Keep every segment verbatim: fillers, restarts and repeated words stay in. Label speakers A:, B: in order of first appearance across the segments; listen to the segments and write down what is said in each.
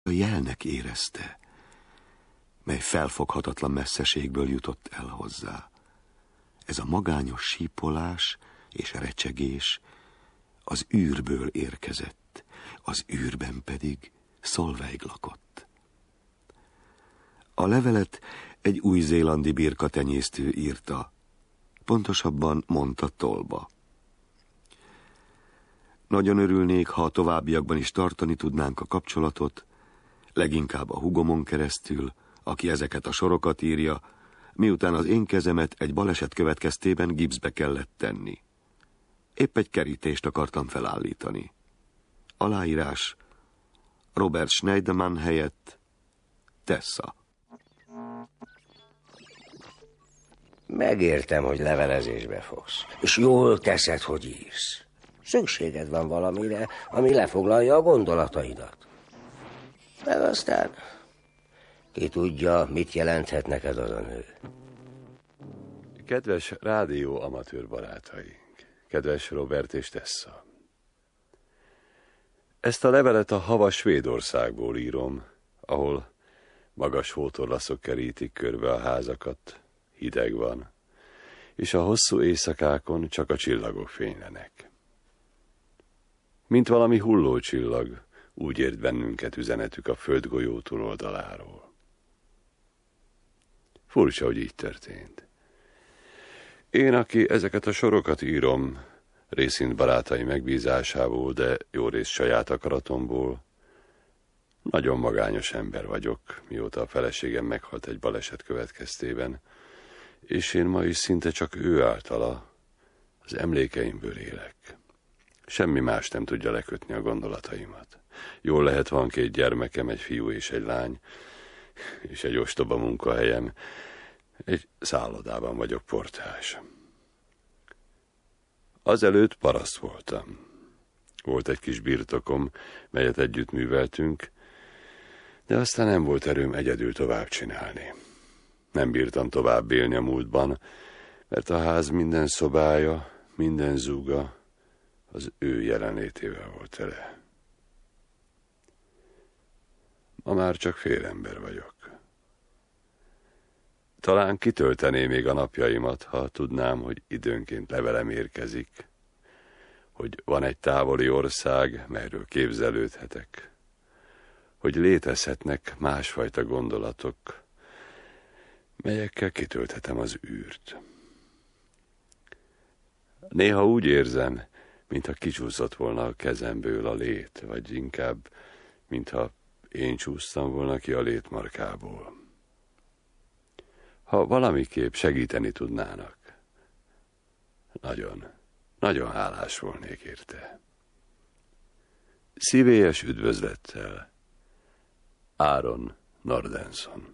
A: a jelnek érezte, mely felfoghatatlan messzeségből jutott el hozzá. Ez a magányos sípolás és recsegés az űrből érkezett, az űrben pedig Solveig lakott. A levelet egy új-zélandi birkatenyésztő írta, pontosabban mondta Tolba. Nagyon örülnék, ha a továbbiakban is tartani tudnánk a kapcsolatot, leginkább a hugomon keresztül, aki ezeket a sorokat írja, miután az én kezemet egy baleset következtében gipszbe kellett tenni. Épp egy kerítést akartam felállítani. Aláírás Robert Schneiderman helyett Tessa.
B: Megértem, hogy levelezésbe fogsz. És jól teszed, hogy írsz. Szükséged van valamire, ami lefoglalja a gondolataidat. De aztán ki tudja, mit jelenthet neked az a nő.
C: Kedves rádió amatőr barátaink, kedves Robert és Tessa. Ezt a levelet a havas Svédországból írom, ahol magas hótorlaszok kerítik körbe a házakat, hideg van, és a hosszú éjszakákon csak a csillagok fénylenek. Mint valami hullócsillag, úgy ért bennünket üzenetük a földgolyó túloldaláról. Furcsa, hogy így történt. Én, aki ezeket a sorokat írom, részint barátai megbízásából, de jó rész saját akaratomból, nagyon magányos ember vagyok, mióta a feleségem meghalt egy baleset következtében, és én ma is szinte csak ő általa, az emlékeimből élek. Semmi más nem tudja lekötni a gondolataimat. Jól lehet, van két gyermekem, egy fiú és egy lány, és egy ostoba munkahelyem. Egy szállodában vagyok portás. Azelőtt paraszt voltam. Volt egy kis birtokom, melyet együtt műveltünk, de aztán nem volt erőm egyedül tovább csinálni. Nem bírtam tovább élni a múltban, mert a ház minden szobája, minden zúga az ő jelenlétével volt tele. Ma már csak félember vagyok. Talán kitöltené még a napjaimat, ha tudnám, hogy időnként levelem érkezik, hogy van egy távoli ország, melyről képzelődhetek, hogy létezhetnek másfajta gondolatok, melyekkel kitölthetem az űrt. Néha úgy érzem, mintha kicsúszott volna a kezemből a lét, vagy inkább, mintha én csúsztam volna ki a létmarkából. Ha valamiképp segíteni tudnának, nagyon, nagyon hálás volnék érte. Szívélyes üdvözlettel, Áron Nordenson.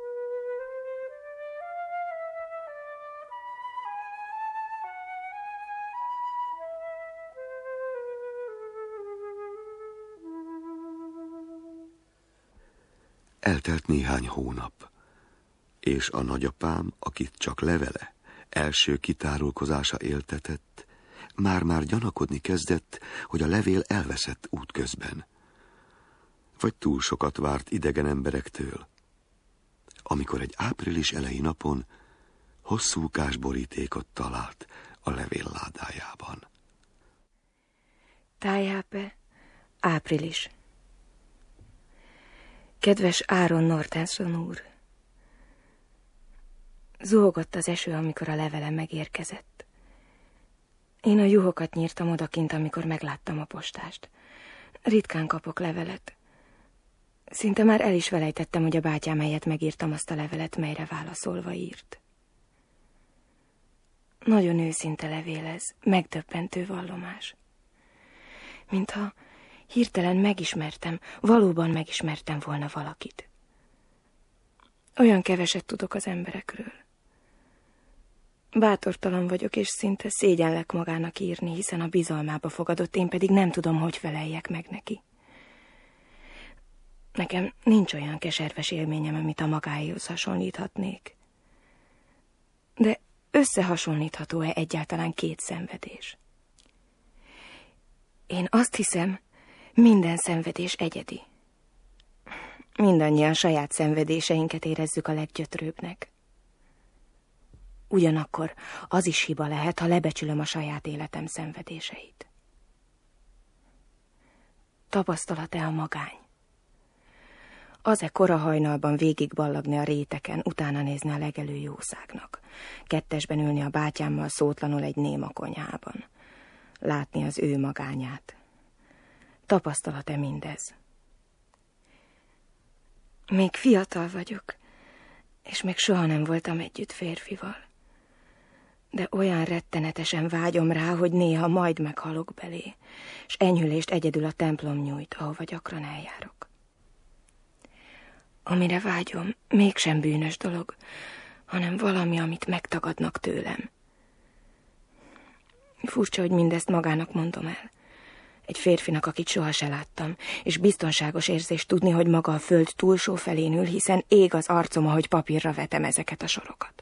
A: Eltelt néhány hónap, és a nagyapám, akit csak levele, első kitárulkozása éltetett, már-már gyanakodni kezdett, hogy a levél elveszett útközben. Vagy túl sokat várt idegen emberektől. Amikor egy április elejé napon hosszúkás borítékot talált a levélládájában.
D: Tájápe, április. Kedves Áron Nordenson úr! Zuhogott az eső, amikor a levelem megérkezett. Én a juhokat nyírtam odakint, amikor megláttam a postást. Ritkán kapok levelet. Szinte már el is felejtettem, hogy a bátyám helyett megírtam azt a levelet, melyre válaszolva írt. Nagyon őszinte levél ez, megdöbbentő vallomás. Mintha hirtelen megismertem, valóban megismertem volna valakit. Olyan keveset tudok az emberekről. Bátortalan vagyok, és szinte szégyenlek magának írni, hiszen a bizalmába fogadott, én pedig nem tudom, hogy feleljek meg neki. Nekem nincs olyan keserves élményem, amit a magáéhoz hasonlíthatnék. De összehasonlítható-e egyáltalán két szenvedés? Én azt hiszem, minden szenvedés egyedi. Mindannyian saját szenvedéseinket érezzük a leggyötrőbbnek. Ugyanakkor az is hiba lehet, ha lebecsülöm a saját életem szenvedéseit. Tapasztalat-e a magány? Az-e kora hajnalban végigballagni a réteken, utána nézni a legelő jószágnak, kettesben ülni a bátyámmal szótlanul egy néma konyhában, látni az ő magányát? Tapasztalat-e mindez? Még fiatal vagyok, és még soha nem voltam együtt férfival. De olyan rettenetesen vágyom rá, hogy néha majd meghalok belé, és enyhülést egyedül a templom nyújt, ahova gyakran eljárok. Amire vágyom, mégsem bűnös dolog, hanem valami, amit megtagadnak tőlem. Furcsa, hogy mindezt magának mondom el. Egy férfinak, akit soha se láttam, és biztonságos érzés tudni, hogy maga a föld túlsó felén ül, hiszen ég az arcom, ahogy papírra vetem ezeket a sorokat.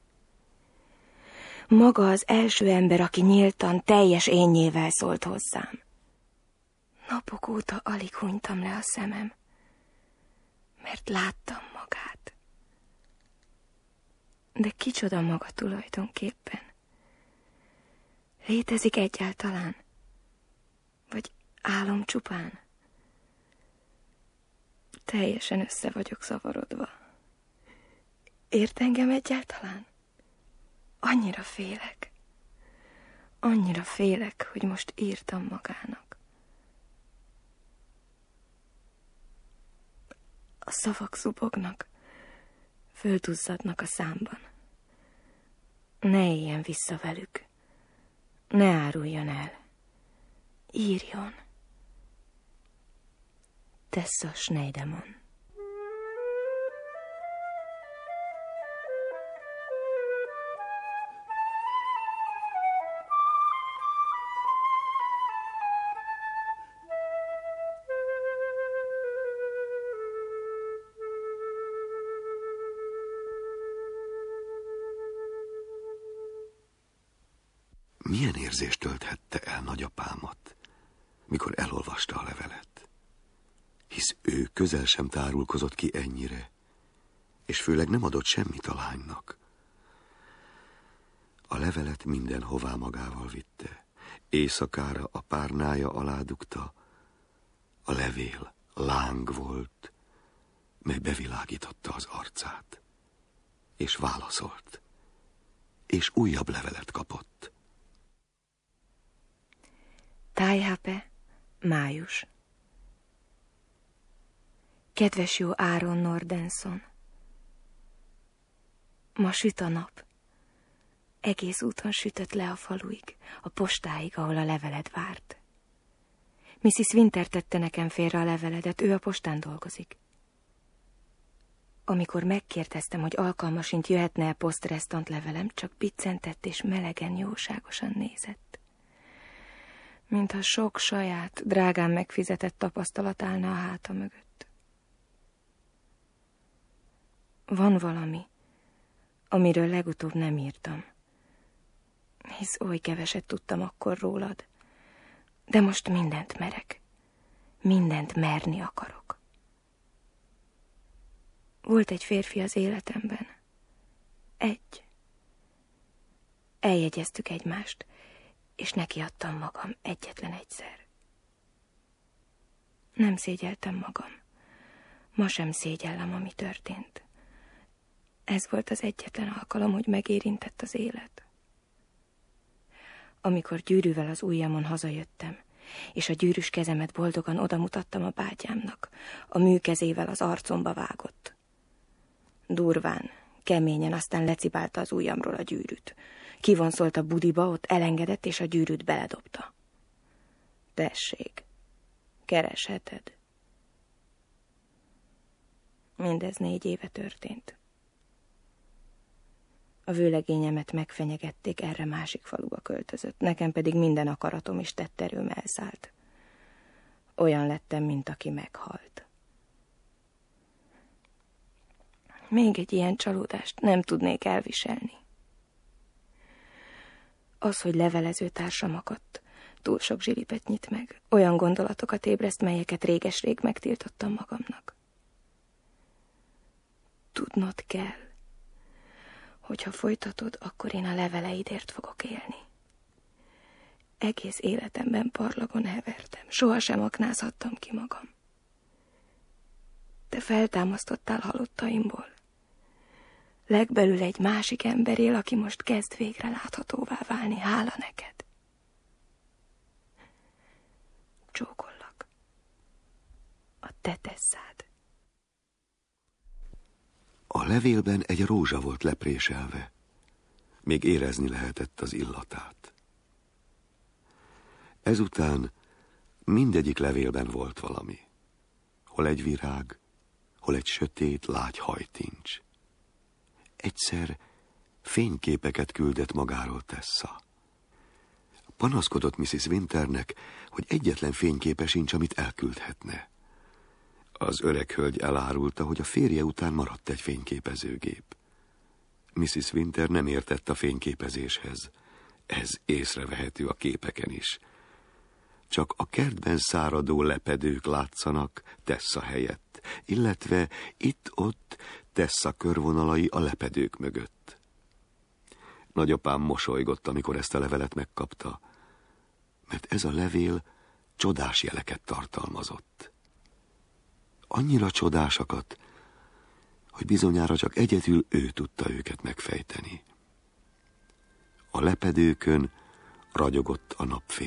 D: Maga az első ember, aki nyíltan, teljes énnyével szólt hozzám. Napok óta alig hunytam le a szemem, mert láttam magát. De kicsoda maga tulajdonképpen? Létezik egyáltalán? Vagy álom csupán? Teljesen össze vagyok zavarodva. Ért engem egyáltalán? Annyira félek. Annyira félek, hogy most írtam magának. A szavak zubognak, földuzzadnak a számban. Ne éljen vissza velük. Ne áruljon el. Írjon. Tessa Schneidemann.
A: Milyen érzést tölthette el nagyapámat, mikor elolvasta a levelet? Hisz ő közel sem tárulkozott ki ennyire, és főleg nem adott semmit a lánynak. A levelet mindenhová magával vitte, éjszakára a párnája alá dugta. A levél láng volt, mely bevilágította az arcát, és válaszolt, és újabb levelet kapott.
D: Tájhápe, május. Kedves jó Áron Nordenson, ma süt a nap. Egész úton sütött le a faluig, a postáig, ahol a leveled várt. missziz Winter tette nekem félre a leveledet, ő a postán dolgozik. Amikor megkérdeztem, hogy alkalmasint jöhetne-e posztrestant levelem, csak biccentett és melegen jóságosan nézett. Mintha sok saját, drágán megfizetett tapasztalat állna a háta mögött. Van valami, amiről legutóbb nem írtam, hisz oly keveset tudtam akkor rólad, de most mindent merek, mindent merni akarok. Volt egy férfi az életemben. Egy. Eljegyeztük egymást, és nekiadtam magam egyetlen egyszer. Nem szégyeltem magam. Ma sem szégyellem, ami történt. Ez volt az egyetlen alkalom, hogy megérintett az élet. Amikor gyűrűvel az ujjamon hazajöttem, és a gyűrűs kezemet boldogan odamutattam a bátyámnak, a műkezével az arcomba vágott. Durván, keményen, aztán lecibálta az ujjamról a gyűrűt. Kivonszolt a budiba, ott elengedett, és a gyűrűt beledobta. Tessék, keresheted. Mindez négy éve történt. A vőlegényemet megfenyegették, erre másik faluba költözött, nekem pedig minden akaratom és tetterőm elszállt. Olyan lettem, mint aki meghalt. Még egy ilyen csalódást nem tudnék elviselni. Az, hogy levelező társam akadt, túl sok zsilipet nyit meg, olyan gondolatokat ébreszt, melyeket réges-rég megtiltottam magamnak. tudnod kell. Hogyha folytatod, akkor én a leveleidért fogok élni. Egész életemben parlagon hevertem, sohasem aknázhattam ki magam. Te feltámasztottál halottaimból. Legbelül egy másik ember él, aki most kezd végre láthatóvá válni, hála neked. Csókollak. A te Tesszád.
A: A levélben egy rózsa volt lepréselve. Még érezni lehetett az illatát. Ezután mindegyik levélben volt valami. Hol egy virág, hol egy sötét, lágy hajtincs. Egyszer fényképeket küldött magáról Tessa. Panaszkodott missziz Winternek, hogy egyetlen fényképe sincs, amit elküldhetne. Az öreg hölgy elárulta, hogy a férje után maradt egy fényképezőgép. missziz Winter nem értett a fényképezéshez. Ez észrevehető a képeken is. Csak a kertben száradó lepedők látszanak Tessa helyett, illetve itt-ott Tessa körvonalai a lepedők mögött. Nagyapám mosolygott, amikor ezt a levelet megkapta, mert ez a levél csodás jeleket tartalmazott. Annyira csodásakat, hogy bizonyára csak egyedül ő tudta őket megfejteni. A lepedőkön ragyogott a napfény.